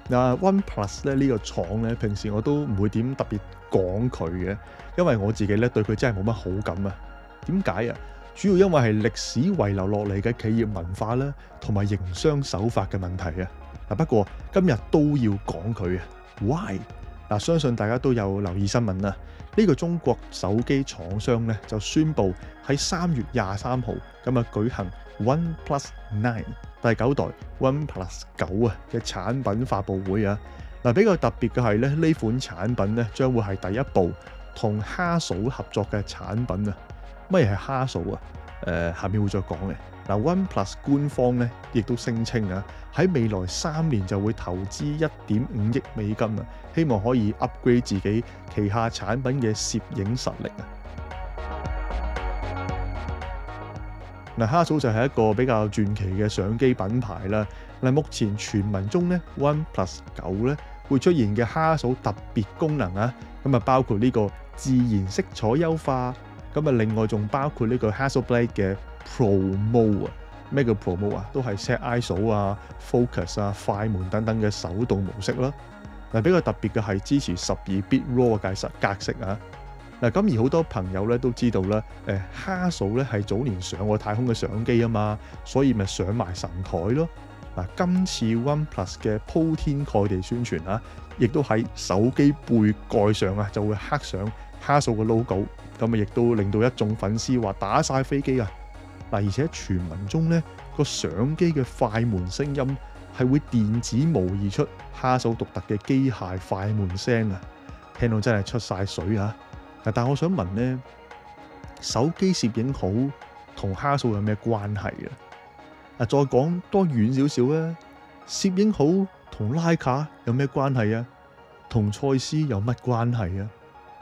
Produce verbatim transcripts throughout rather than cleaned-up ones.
嗱，OnePlus 咧呢個廠咧，平時我都唔會點特別講佢嘅，因為我自己咧對佢真係冇乜好感啊。點解啊？主要因為係歷史遺留落嚟嘅企業文化啦，同埋營商手法嘅問題啊。嗱，不過今日都要講佢啊。Why？嗱，相信大家都有留意新聞啦。呢個中國手機廠商咧就宣布喺三月廿三號咁啊舉行 OnePlus Nine 第九代 OnePlus 九啊嘅產品發布會啊。嗱，比較特別嘅係咧，呢款產品咧將會係第一部同哈數合作嘅產品啊。乜嘢係哈數啊？誒、呃，下面會再講嘅。嗱，OnePlus 官方咧亦都聲稱啊，喺未來三年就會投資一點五億美金啊，希望可以 upgrade 自己旗下產品嘅攝影實力啊。嗱，哈數就係一個比較傳奇嘅相機品牌啦。嗱，目前傳聞中咧 OnePlus 九咧會出現嘅哈數特別功能啊，咁啊包括呢個自然色彩優化，咁啊另外仲包括呢個 Hasselblad 嘅 Pro Mode 啊。咩叫 Pro Mode 啊？都係 set I S O 啊、Focus 啊、快門等等嘅手動模式啦。嗱，比較特別嘅係支持十二 bit RAW 嘅格式啊。嗱，咁而好多朋友咧都知道啦，誒哈數咧係早年上過太空嘅相機啊嘛，所以咪上埋神台咯。嗱，今次 OnePlus 嘅鋪天蓋地宣傳啊，亦都喺手機背蓋上啊就會刻上哈數嘅 logo，咁啊亦都令到一眾粉絲話打晒飛機啊！嗱，而且傳聞中咧個相機嘅快門聲音係會電子模擬出哈數獨特嘅機械快門聲啊，聽到真係出晒水啊！但係我想問咧，手機攝影好同哈數有咩關係啊？啊，再講多遠少少啊，攝影好同徠卡有咩關係啊？同蔡司有乜關係啊？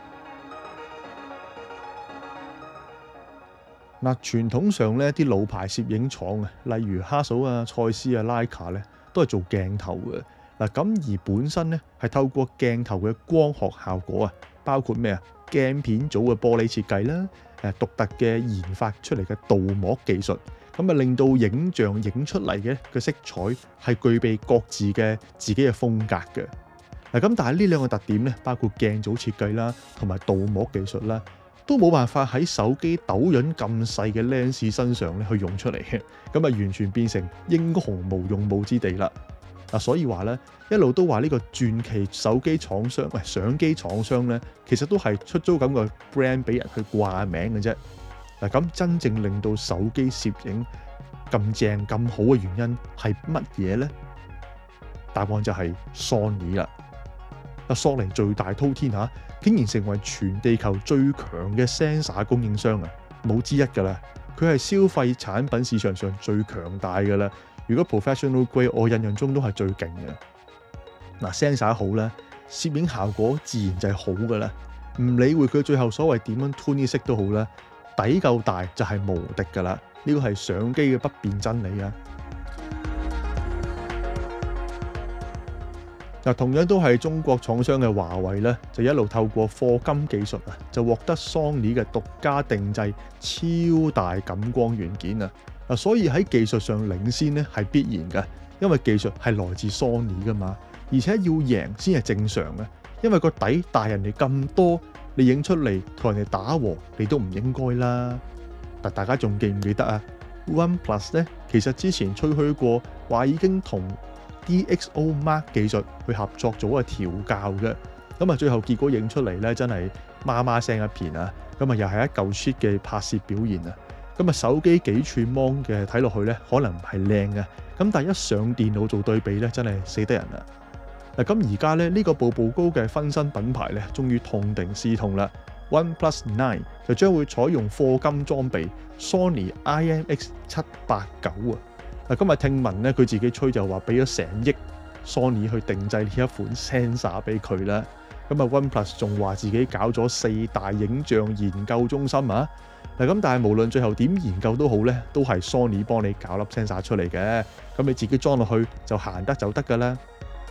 嗱，傳統上咧啲老牌攝影廠啊，例如哈數啊、蔡司啊、徠卡咧，都係做鏡頭嘅。嗱，咁而本身咧係透過鏡頭嘅光學效果啊，包括咩啊？鏡片組嘅玻璃設計啦，誒獨特嘅研發出嚟嘅鍍膜技術，咁啊令到影像影出嚟嘅嘅色彩係具備各自嘅自己嘅風格嘅。嗱，咁但係呢兩個特點咧，包括鏡組設計啦，同埋鍍膜技術啦，都冇辦法喺手機抖潤咁細嘅 lens 身上咧去用出嚟嘅，咁啊完全變成英雄無用武之地啦。嗱，所以話咧，一路都話呢個傳奇手機廠商，喂相機廠商咧，其實都係出租咁個 brand 俾人去掛名嘅啫。嗱，咁真正令到手機攝影咁正咁好嘅原因係乜嘢咧？答案就係 Sony 啦。嗱，索尼最大滔天下，竟然成為全地球最強嘅 sensor 供應商啊，冇之一㗎啦。佢係消費產品市場上最強大㗎啦。如果 professional grade，我印象中都係最勁嘅。嗱 sensor 好咧，攝影效果自然就係好㗎啦。唔理會佢最後所謂點樣 tune 啲色都好啦，底夠大就係無敵㗎啦。呢個係相機嘅不變真理啊！嗱，同樣都係中國廠商嘅華為咧，就一路透過課金技術啊，就獲得 Sony 嘅獨家定製超大感光元件啊！嗱，所以喺技術上領先咧係必然嘅，因為技術係來自 Sony 噶嘛，而且要贏先係正常嘅，因為個底大人哋咁多，你影出嚟同人哋打和，你都唔應該啦。但大家仲記唔記得啊 ？OnePlus 咧其實之前吹噓過話已經同 D X O Mark 技術去合作做個調校嘅，咁啊最後結果影出嚟咧真係媽媽聲一片啊！咁啊又係一嚿 shit 嘅拍攝表現啊！咁啊手機幾寸芒嘅睇落去咧可能唔係靚嘅，咁但係一上電腦做對比咧真係死得人啦！嗱，咁而家咧呢個步步高嘅分身品牌咧終於痛定思痛啦 ，OnePlus Nine 就將會採用課金裝備 Sony I M X 七八九啊！嗱，今日聽聞咧佢自己吹就話俾咗成億 Sony 去定製呢一款 sensor 俾佢啦。咁啊 OnePlus 仲話自己搞咗四大影像研究中心啊。嗱，咁但係無論最後點研究都好咧，都係 Sony 幫你搞粒 sensor 出嚟嘅。咁你自己裝落去就行得就得㗎啦。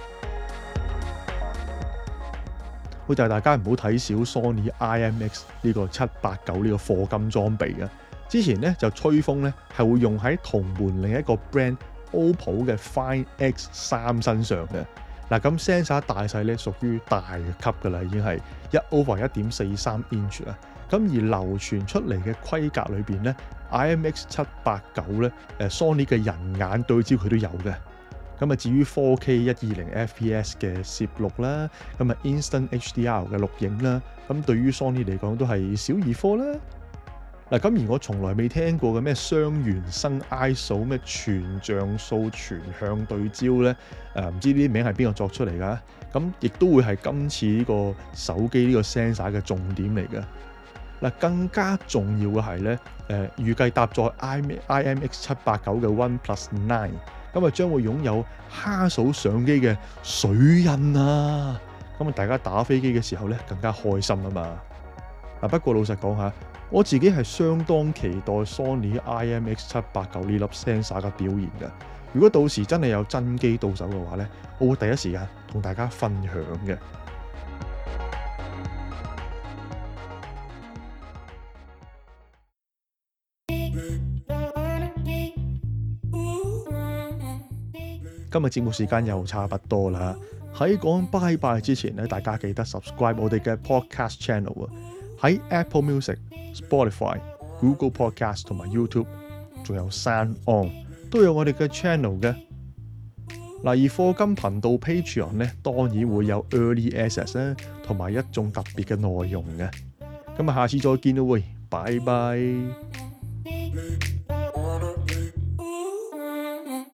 好就係大家唔好睇小 Sony I M X 呢個七八九呢個課金裝備啊。之前咧就吹風咧係會用喺同門另一個 brand OPPO 嘅 Find X 三身上嘅。 嗱，咁 sensor 大細咧屬於大級㗎啦，已經係一 over 一點四三 inch 啊。咁而流傳出嚟嘅規格裏邊咧 ，I M X 七八九咧，誒 Sony 嘅人眼對焦佢都有嘅。咁啊，至於 four K 一二零 F P S 嘅攝錄啦，咁啊 Instant H D R 嘅錄影啦，咁對於 Sony 嚟講都係小兒科啦。嗱，咁而我從來未聽過嘅咩雙原生 I S O 咩全像素全向對焦咧，誒唔知呢啲名係邊個作出嚟㗎？咁亦都會係今次呢個手機呢個 sensor 嘅重點嚟嘅。嗱，更加重要嘅係咧，誒預計搭載 I M X 七八九嘅 OnePlus Nine，咁啊將會擁有哈數相機嘅水印啊！咁啊，大家打飛機嘅時候咧更加開心啊嘛！嗱，不過老實講下，我自己係相當期待 Sony I M X 七八九呢粒 sensor 嘅表現嘅。如果到時真係有真機到手嘅話咧，我會第一時間同大家分享嘅。今日節目時間又差不多啦，喺講拜拜之前咧，大家記得 subscribe 我哋嘅 podcast channel 啊，喺 Apple Music、Spotify、Google Podcast 同埋 YouTube， 仲有 Sound On 都有我哋嘅 channel 嘅。嗱，而課金頻道 Patreon 咧，當然會有 Early Access 咧，同埋一眾特別嘅內容嘅。咁啊，下次再見啦，喂，拜拜。